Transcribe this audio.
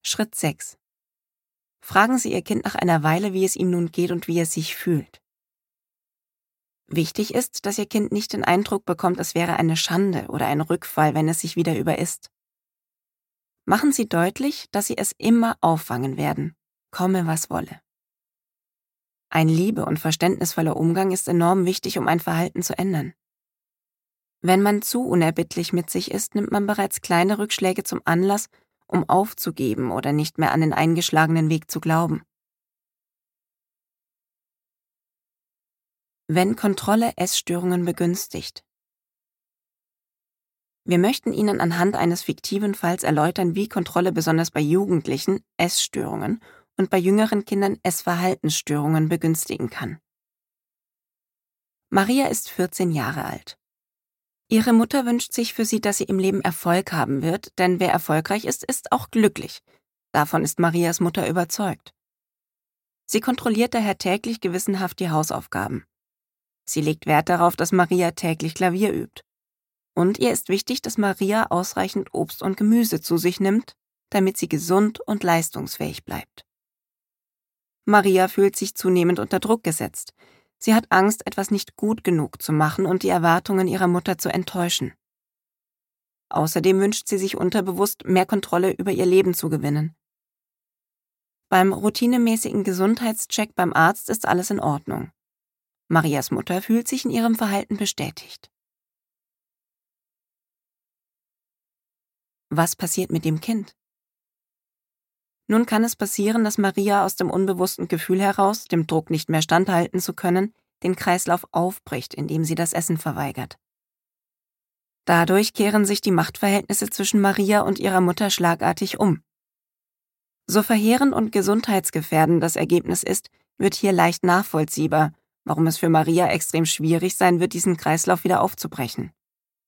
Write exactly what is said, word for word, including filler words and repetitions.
Schritt sechs. Fragen Sie Ihr Kind nach einer Weile, wie es ihm nun geht und wie es sich fühlt. Wichtig ist, dass Ihr Kind nicht den Eindruck bekommt, es wäre eine Schande oder ein Rückfall, wenn es sich wieder überisst. Machen Sie deutlich, dass Sie es immer auffangen werden, komme was wolle. Ein liebe- und verständnisvoller Umgang ist enorm wichtig, um ein Verhalten zu ändern. Wenn man zu unerbittlich mit sich ist, nimmt man bereits kleine Rückschläge zum Anlass, um aufzugeben oder nicht mehr an den eingeschlagenen Weg zu glauben. Wenn Kontrolle Essstörungen begünstigt. Wir möchten Ihnen anhand eines fiktiven Falls erläutern, wie Kontrolle besonders bei Jugendlichen Essstörungen und bei jüngeren Kindern Essverhaltensstörungen begünstigen kann. Maria ist vierzehn Jahre alt. Ihre Mutter wünscht sich für sie, dass sie im Leben Erfolg haben wird, denn wer erfolgreich ist, ist auch glücklich. Davon ist Marias Mutter überzeugt. Sie kontrolliert daher täglich gewissenhaft die Hausaufgaben. Sie legt Wert darauf, dass Maria täglich Klavier übt. Und ihr ist wichtig, dass Maria ausreichend Obst und Gemüse zu sich nimmt, damit sie gesund und leistungsfähig bleibt. Maria fühlt sich zunehmend unter Druck gesetzt. Sie hat Angst, etwas nicht gut genug zu machen und die Erwartungen ihrer Mutter zu enttäuschen. Außerdem wünscht sie sich unterbewusst, mehr Kontrolle über ihr Leben zu gewinnen. Beim routinemäßigen Gesundheitscheck beim Arzt ist alles in Ordnung. Marias Mutter fühlt sich in ihrem Verhalten bestätigt. Was passiert mit dem Kind? Nun kann es passieren, dass Maria aus dem unbewussten Gefühl heraus, dem Druck nicht mehr standhalten zu können, den Kreislauf aufbricht, indem sie das Essen verweigert. Dadurch kehren sich die Machtverhältnisse zwischen Maria und ihrer Mutter schlagartig um. So verheerend und gesundheitsgefährdend das Ergebnis ist, wird hier leicht nachvollziehbar, warum es für Maria extrem schwierig sein wird, diesen Kreislauf wieder aufzubrechen.